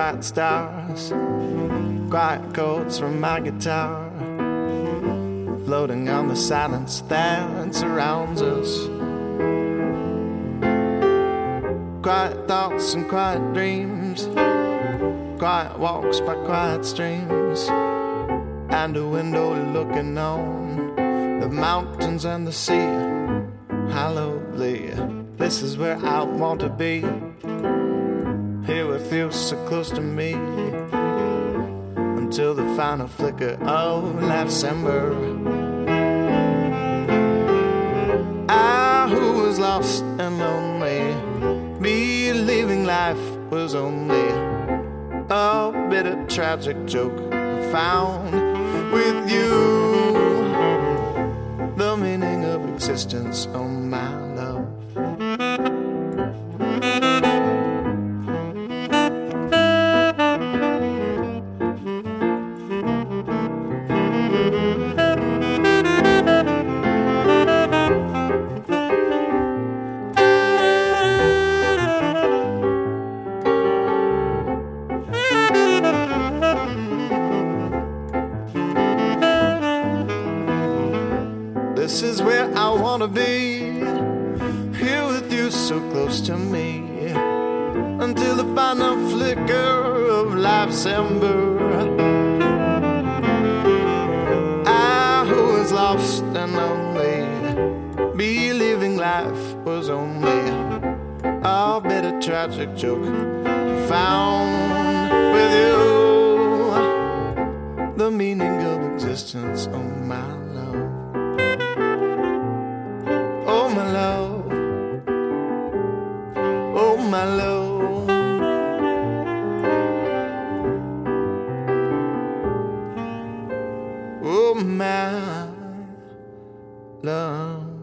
quiet stars, quiet chords from my guitar, floating on the silence that surrounds us. Quiet thoughts and quiet dreams, quiet walks by quiet streams, and a window looking on the mountains and the sea. How lovely, this is where I want to be, here with you so close to me, until the final flicker of life's ember. I who was lost and lonely, believing life was only a bitter tragic joke I found with you. The meaning of existence, oh my love. This is where I wanna be, here with you so close to me, until the final flicker of life's ember. I who was lost and lonely, believing life was only a bitter tragic joke found with you. The meaning of existence, oh my love. Oh my love, oh my love, oh my love.